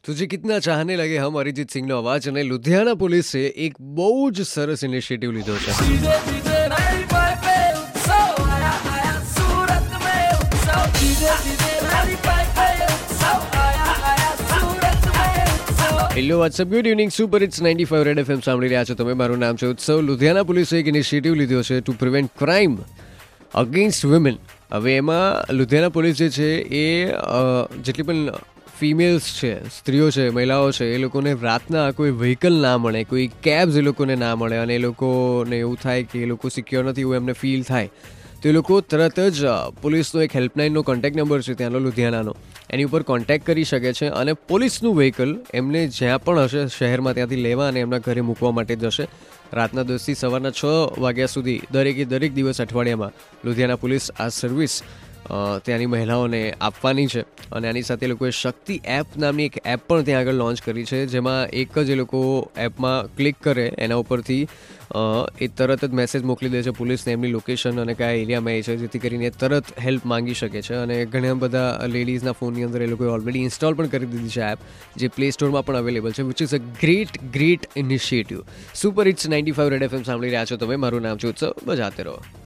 तुझे कितना चाहने लगे हम અરિજીત સિંહનો અવાજ અને લુધિયાના પોલીસે એક બહુ જ સરસ ઇનિશિયેટિવ લીધો છે. डीजे डीजे नाइट फाइव पे उत्सव आया आया सूरत में उत्सव डीजे डीजे नाइट फाइव पे उत्सव आया आया सूरत में उत्सव. Hello what's up good evening super it's 95 red FM સાંભળી રહ્યા છો તમે. મારું નામ છે ઉત્સવ. લુધિયાના પોલીસે એક ઇનિશિયેટિવ લીધો છે to prevent crime against women. હવે એમાં લુધિયાના પોલીસ જે છે એ જેટલી પણ ફિમેલ્સ છે, સ્ત્રીઓ છે, મહિલાઓ છે, એ લોકોને રાતના કોઈ વ્હીકલ ના મળે, કોઈ કેબ્સ એ લોકોને ના મળે અને એ લોકોને એવું થાય કે એ લોકો સિક્યોર નથી એવું એમને ફીલ થાય તો એ લોકો તરત જ પોલીસનો એક હેલ્પલાઇનનો કોન્ટેક્ટ નંબર છે ત્યાંનો લુધિયાનાનો, એની ઉપર કોન્ટેક્ટ કરી શકે છે અને પોલીસનું વ્હીકલ એમને જ્યાં પણ હશે શહેરમાં ત્યાંથી લેવા અને એમના ઘરે મૂકવા માટે જશે. રાતના 10થી સવારના 6 વાગ્યા સુધી દરેક દિવસ અઠવાડિયામાં લુધિયાના પોલીસ આ સર્વિસ ત્યાંની મહિલાઓને આપવાની છે. અને આની સાથે એ લોકોએ શક્તિ એપ નામની એક એપ પણ ત્યાં આગળ લોન્ચ કરી છે, જેમાં એક જ એ લોકો એપમાં ક્લિક કરે એના ઉપરથી એ તરત જ મેસેજ મોકલી દે છે પોલીસને એમની લોકેશન અને કયા એરિયામાં એ છે, જેથી કરીને તરત હેલ્પ માંગી શકે છે. અને ઘણા બધા લેડીઝના ફોનની અંદર એ લોકોએ ઓલરેડી ઇન્સ્ટોલ પણ કરી દીધી છે એપ, જે પ્લે સ્ટોરમાં પણ અવેલેબલ છે, which is a great initiative. Super it's 95 red FM સાંભળી રહ્યા છો તમે. મારું નામ છે ઉત્સવ. બજાતે રહો.